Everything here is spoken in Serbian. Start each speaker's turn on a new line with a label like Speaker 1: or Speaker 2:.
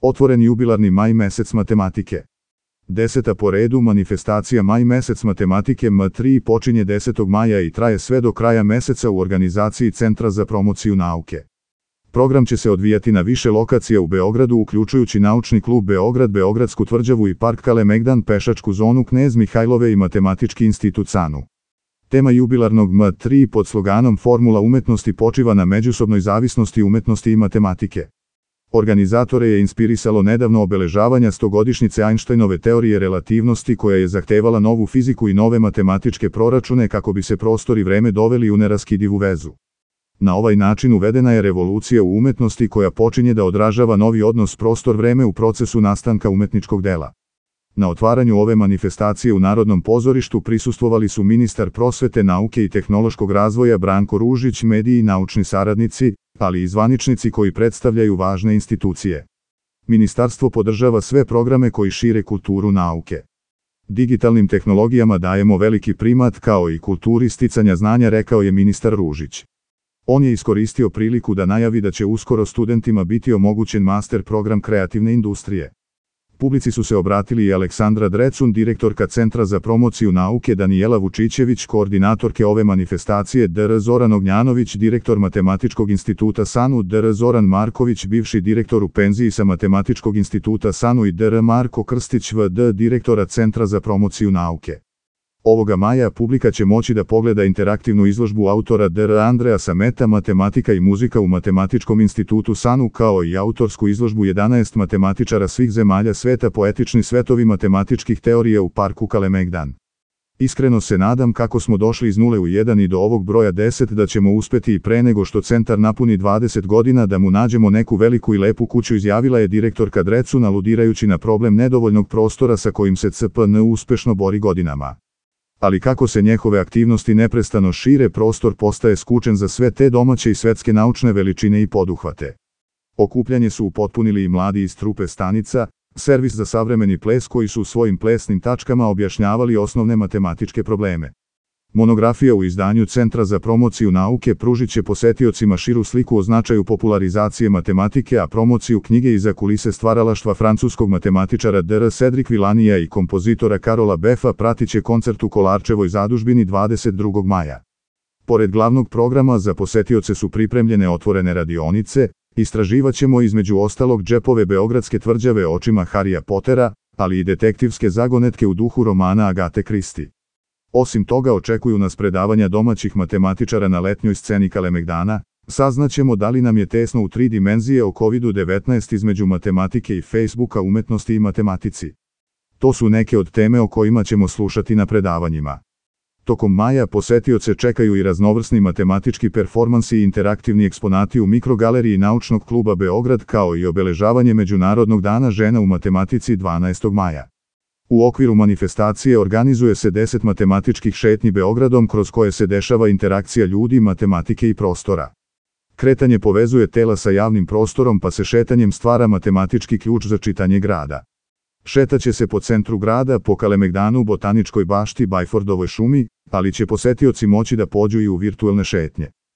Speaker 1: Otvoren jubilarni maj mesec matematike. 10. po redu manifestacija Maj mesec matematike M3 počinje 10. maja i traje sve do kraja meseca u organizaciji Centra za promociju nauke. Program će se odvijati na više lokacija u Beogradu, uključujući Naučni klub Beograd, Beogradsku tvrđavu i Park Kalemegdan, pešačku zonu Knez Mihajlove i Matematički institut SANU. Tema jubilarnog M3 pod sloganom Formula umetnosti počiva na međusobnoj zavisnosti umetnosti i matematike. Organizatore je inspirisalo nedavno obeležavanje 100-godišnjice Einsteinove teorije relativnosti, koja je zahtevala novu fiziku i nove matematičke proračune kako bi se prostor i vreme doveli u neraskidivu vezu. Na ovaj način uvedena je revolucija u umetnosti koja počinje da odražava novi odnos prostor-vreme u procesu nastanka umetničkog dela. Na otvaranju ove manifestacije u Narodnom pozorištu prisustvovali su ministar prosvete, nauke i tehnološkog razvoja Branko Ružić, mediji i naučni saradnici, ali i zvaničnici koji predstavljaju važne institucije. Ministarstvo podržava sve programe koji šire kulturu nauke. Digitalnim tehnologijama dajemo veliki primat kao i kulturi sticanja znanja, rekao je ministar Ružić. On je iskoristio priliku da najavi da će uskoro studentima biti omogućen master program kreativne industrije. Publici su se obratili i Aleksandra Drecun, direktorka Centra za promociju nauke, Danijela Vučićević, koordinatorke ove manifestacije, dr. Zoran Ognjanović, direktor Matematičkog instituta SANU, dr. Zoran Marković, bivši direktor u penziji sa Matematičkog instituta SANU i dr. Marko Krstić, v.d. direktora Centra za promociju nauke. Ovoga maja publika će moći da pogleda interaktivnu izložbu autora dr. Andreja Sameta Matematika i muzika u Matematičkom institutu SANU, kao i autorsku izložbu 11 matematičara svih zemalja sveta, poetični svetovi matematičkih teorija u parku Kalemegdan. Iskreno se nadam kako smo došli iz 0 u 1 i do ovog broja 10 da ćemo uspeti i pre nego što centar napuni 20 godina da mu nađemo neku veliku i lepu kuću, izjavila je direktorka Drecun, aludirajući na problem nedovoljnog prostora sa kojim se CPN uspešno bori godinama. Ali kako se njihove aktivnosti neprestano šire, prostor postaje skučen za sve te domaće i svetske naučne veličine i poduhvate. Okupljanje su upotpunili i mladi iz trupe Stanica, servis za savremeni ples, koji su u svojim plesnim tačkama objašnjavali osnovne matematičke probleme. Monografija u izdanju Centra za promociju nauke pružit će posetiocima širu sliku o značaju popularizacije matematike, a promociju knjige iza kulise stvaralaštva francuskog matematičara dr. Cedric Villanija i kompozitora Karola Befa pratit će koncert u Kolarčevoj zadužbini 22. maja. Pored glavnog programa za posetioce su pripremljene otvorene radionice, istraživaćemo između ostalog džepove beogradske tvrđave očima Harija Potera, ali i detektivske zagonetke u duhu romana Agate Kristi. Osim toga očekuju nas predavanja domaćih matematičara na letnjoj sceni Kalemegdana, saznaćemo da li nam je tesno u 3 dimenzije o COVID-19 između matematike i Facebooka, umetnosti i matematici. To su neke od teme o kojima ćemo slušati na predavanjima. Tokom maja posetioce čekaju i raznovrsni matematički performansi i interaktivni eksponati u mikrogaleriji Naučnog kluba Beograd, kao i obeležavanje Međunarodnog dana žena u matematici 12. maja. U okviru manifestacije organizuje se 10 matematičkih šetnji Beogradom, kroz koje se dešava interakcija ljudi, matematike i prostora. Kretanje povezuje tela sa javnim prostorom, pa se šetanjem stvara matematički ključ za čitanje grada. Šetaće se po centru grada, po Kalemegdanu, Botaničkoj bašti, Bajfordovoj šumi, ali će posetioci moći da pođu i u virtuelne šetnje.